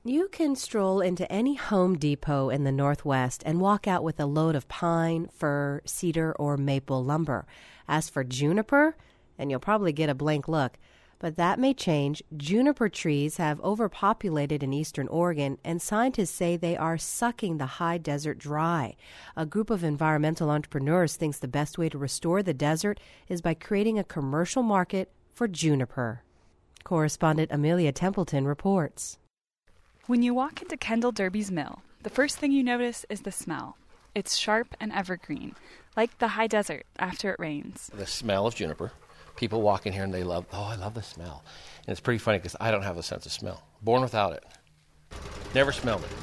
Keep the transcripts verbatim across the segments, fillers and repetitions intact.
You can stroll into any Home Depot in the Northwest and walk out with a load of pine, fir, cedar, or maple lumber. As for juniper, and you'll probably get a blank look, but that may change. Juniper trees have overpopulated in eastern Oregon, and scientists say they are sucking the high desert dry. A group of environmental entrepreneurs thinks the best way to restore the desert is by creating a commercial market for juniper. Correspondent Amelia Templeton reports. When you walk into Kendall Derby's mill, the first thing you notice is the smell. It's sharp and evergreen, like the high desert after it rains. The smell of juniper. People walk in here and they love, oh, I love the smell. And it's pretty funny because I don't have a sense of smell. Born without it. Never smelled it.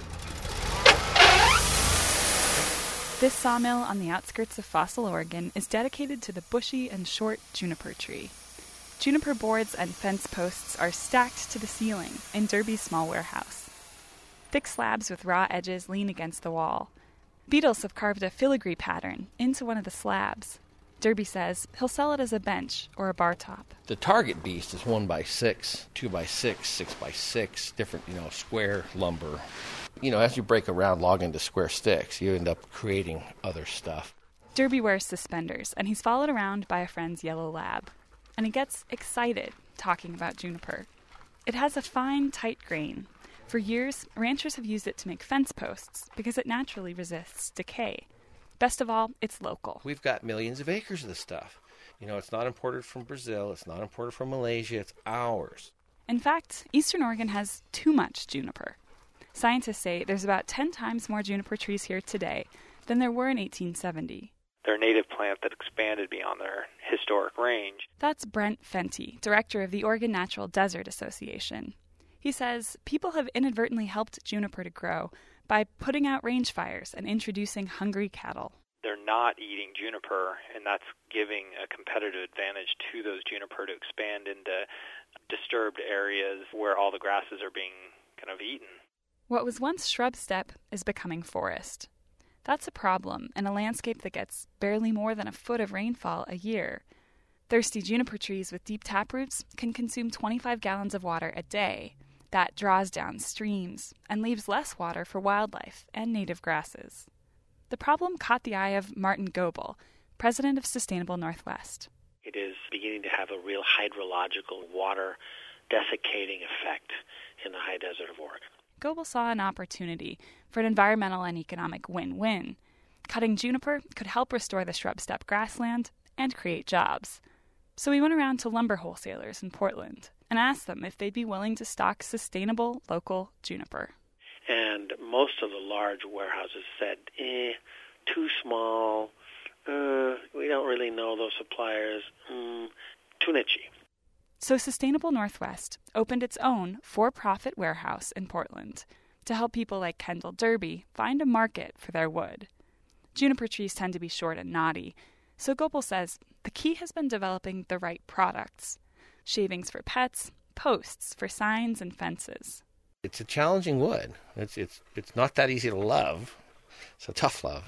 This sawmill on the outskirts of Fossil, Oregon is dedicated to the bushy and short juniper tree. Juniper boards and fence posts are stacked to the ceiling in Derby's small warehouse. Thick slabs with raw edges lean against the wall. Beetles have carved a filigree pattern into one of the slabs. Derby says he'll sell it as a bench or a bar top. The target beast is one by six, two by six, six by six, different, you know, square lumber. You know, as you break a round log into square sticks, you end up creating other stuff. Derby wears suspenders, and he's followed around by a friend's yellow lab. And he gets excited talking about juniper. It has a fine, tight grain. For years, ranchers have used it to make fence posts because it naturally resists decay. Best of all, it's local. We've got millions of acres of this stuff. You know, it's not imported from Brazil. It's not imported from Malaysia. It's ours. In fact, Eastern Oregon has too much juniper. Scientists say there's about ten times more juniper trees here today than there were in eighteen seventy. They're a native plant that expanded beyond their historic range. That's Brent Fenty, director of the Oregon Natural Desert Association. He says people have inadvertently helped juniper to grow by putting out range fires and introducing hungry cattle. They're not eating juniper, and that's giving a competitive advantage to those juniper to expand into disturbed areas where all the grasses are being kind of eaten. What was once shrub steppe is becoming forest. That's a problem in a landscape that gets barely more than a foot of rainfall a year. Thirsty juniper trees with deep taproots can consume twenty-five gallons of water a day. That draws down streams and leaves less water for wildlife and native grasses. The problem caught the eye of Martin Goebel, president of Sustainable Northwest. It is beginning to have a real hydrological water desiccating effect in the high desert of Oregon. Goebel saw an opportunity for an environmental and economic win-win. Cutting juniper could help restore the shrub steppe grassland and create jobs. So he went around to lumber wholesalers in Portland and asked them if they'd be willing to stock sustainable local juniper. And most of the large warehouses said, eh, too small, uh, we don't really know those suppliers, mm, too niche. So Sustainable Northwest opened its own for-profit warehouse in Portland to help people like Kendall Derby find a market for their wood. Juniper trees tend to be short and knotty, so Goebel says the key has been developing the right products. Shavings for pets, posts for signs and fences. It's a challenging wood. It's it's it's not that easy to love. It's a tough love.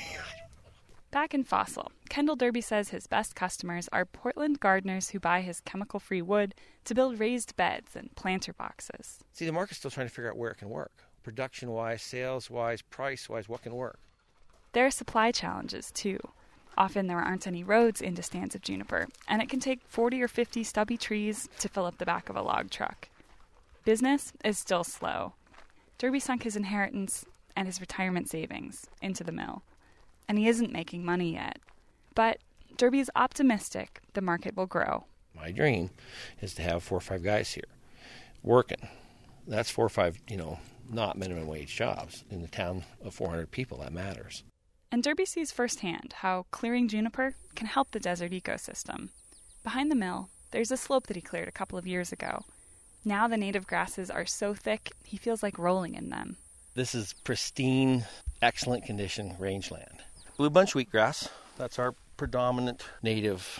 Back in Fossil, Kendall Derby says his best customers are Portland gardeners who buy his chemical-free wood to build raised beds and planter boxes. See, the market's still trying to figure out where it can work. Production-wise, sales-wise, price-wise, what can work? There are supply challenges, too. Often there aren't any roads into stands of juniper, and it can take forty or fifty stubby trees to fill up the back of a log truck. Business is still slow. Derby sunk his inheritance and his retirement savings into the mill, and he isn't making money yet. But Derby is optimistic the market will grow. My dream is to have four or five guys here working. That's four or five, you know, not minimum wage jobs. In the town of four hundred people, that matters. And Derby sees firsthand how clearing juniper can help the desert ecosystem. Behind the mill, there's a slope that he cleared a couple of years ago. Now the native grasses are so thick, he feels like rolling in them. This is pristine, excellent condition rangeland. Blue bunch wheatgrass, that's our predominant native.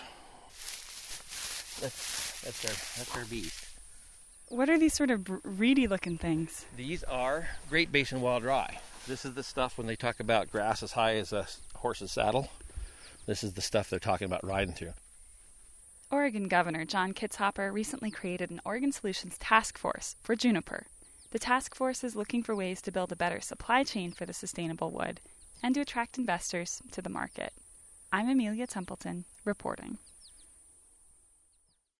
That's, that's, our, that's our beast. What are these sort of reedy-looking things? These are Great Basin wild rye. This is the stuff when they talk about grass as high as a horse's saddle. This is the stuff they're talking about riding through. Oregon Governor John Kitzhaber recently created an Oregon Solutions Task Force for juniper. The task force is looking for ways to build a better supply chain for the sustainable wood and to attract investors to the market. I'm Amelia Templeton, reporting.